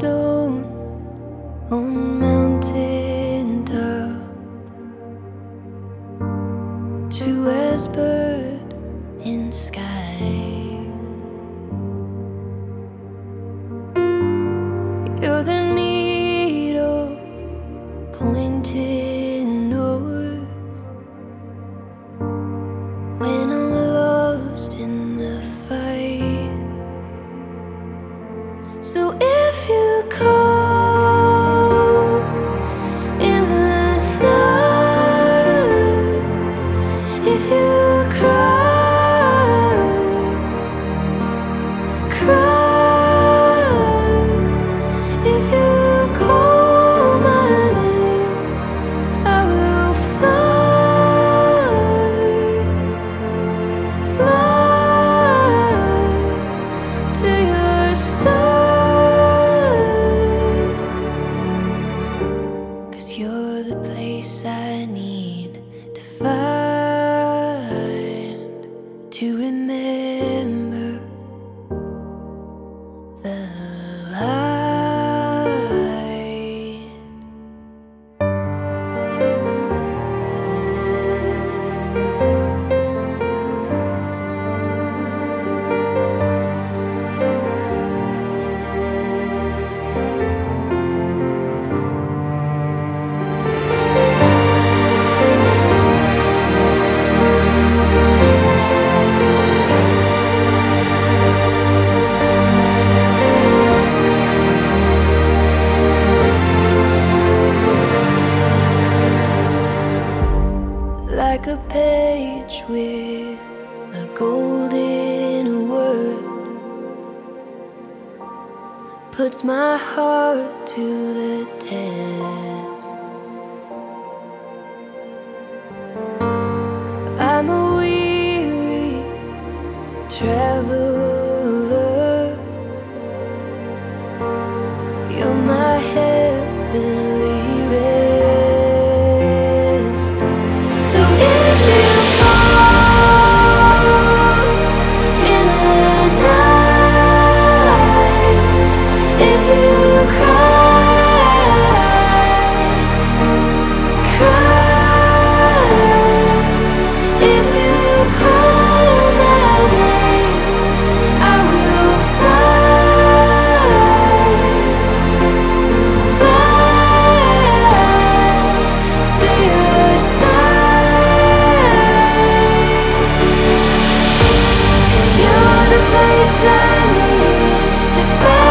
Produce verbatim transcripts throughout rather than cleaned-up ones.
stone on mountain top, true as bird in sky. You're the needle pointing north when I'm lost in the fight. So if you call in the night, if you cry, cry, if you call my name, I will fly, fly to your side. 'Cause you're the place I need to find, to remember the light. Like a page with a golden word, puts my heart to the test. I'm a weary traveler, you're my heavenly rest. So if you call in the night, if you cry, cry, if you call my name, I will fly, fly to your side. 'Cause you're the place I need to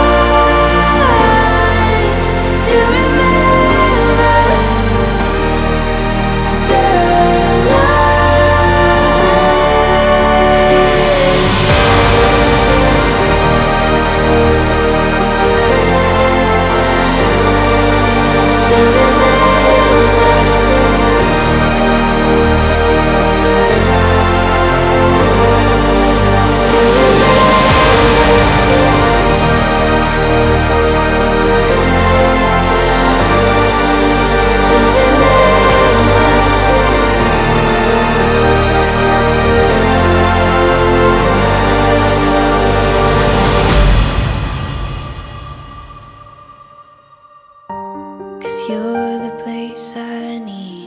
find, to remember the light, to remember, to Cause you're the place I need.